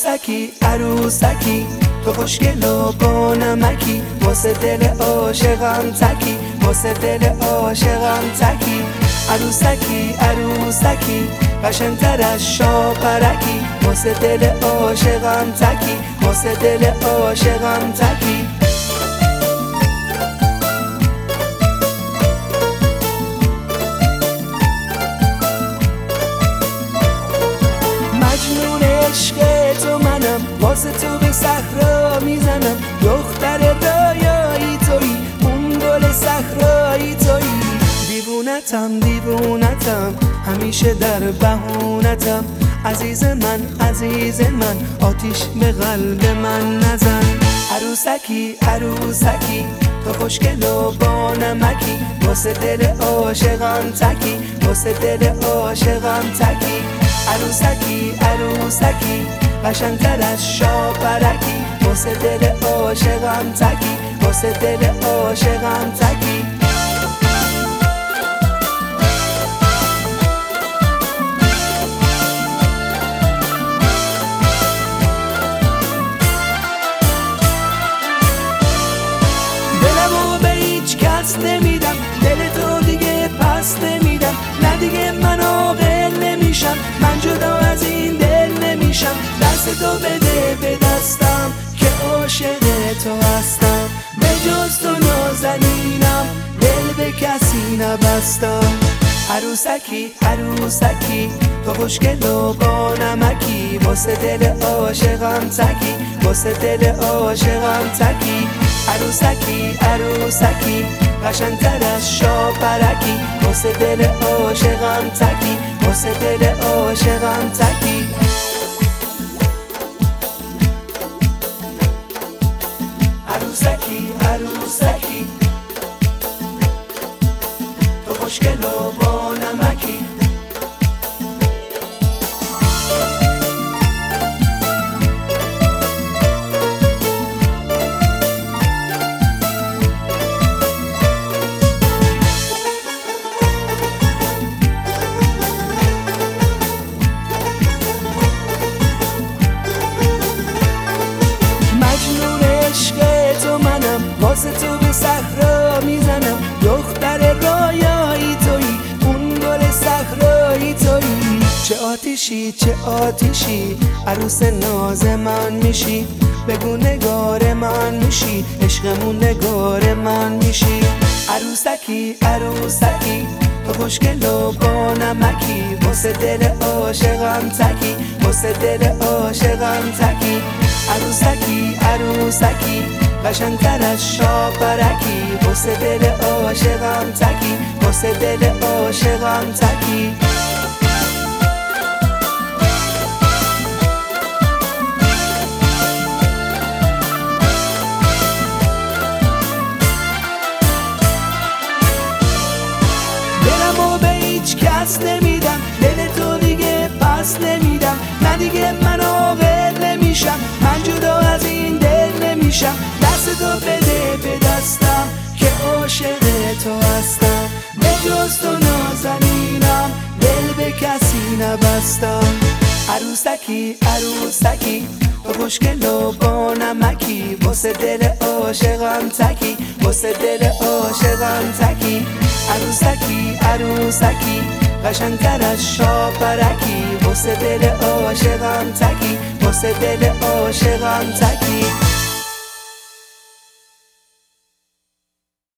عروسکی عروسکی تو خوشگل و با نمکی، واسه دل عاشقم تکی، واسه دل عاشقم تکی. عروسکی عروسکی قشنگتر از شاپرکی، واسه دل عاشقم تکی، واسه دل عاشقم تکی. مجنون عشق تو منم، واسه تو به صحرا میزنم. دختر رویایی تویی، اون گل صحرایی تویی. دیوونتم دیوونتم، همیشه در بهونتم. عزیز من عزیز من، آتیش به قلب من نزن. عروسکی عروسکی تو خوشگل و با نمکی، واسه دل عاشقم تکی، واسه دل عاشقم تکی. عروسکی عروسکی قشنگتر از شاپرکی، واسه دل عاشقم تکی، واسه دل عاشقم تکی. دلمو به هیچ کس نمیدم، دل تو دیگه پس نمیدم. نه دیگه منو ول نمیشم، من جدا از این دل نمیشم. دست تو بده به دستم که عاشق تو هستم. به جز تو نازنینم، دل به کسی نبستم. عروسکی عروسکی تو خوشگل و با نمکی، واسه دل عاشقم تکی، واسه دل عاشقم تکی. عروسکی عروسکی قشنگتر از شاپرکی، واسه دل عاشقم تکی، واسه دل عاشقم تکی. عروسکی عروسکی تو خوشگل و با نمکی. واسه تو به صحرا میزنم. دختر رویایی تویی، اون گل صحرایی تویی. چه آتیشی چه آتیشی، عروس ناز من میشی. بگو نگار من میشی، عشقمون نگار من میشی. عروسکی عروسکی تو خوشگل و با نمکی، واسه دل عاشقم تکی، واسه دل عاشقم تکی. عروسکی عروسکی قشنگتر از شاپرکی، واسه دل عاشقم تکی، واسه دل عاشقم تکی. دلمو به هیچ کس نمیدم، دل تو دیگه پس نمیدم. نه دیگه منو ول نمیشم، من جدا از این دل نمیشم. دست تو بده به دستم که عاشق تو هستم. به جز تو نازنینم، دل به کسی نبستم. عروسکی عروسکی تو خوشگل و با نمکی، واسه دل عاشقم تکی، واسه دل عاشقم تکی. عروسکی عروسکی قشنگتر از شاپرکی، واسه دل عاشقم تکی، واسه دل عاشقم تکی.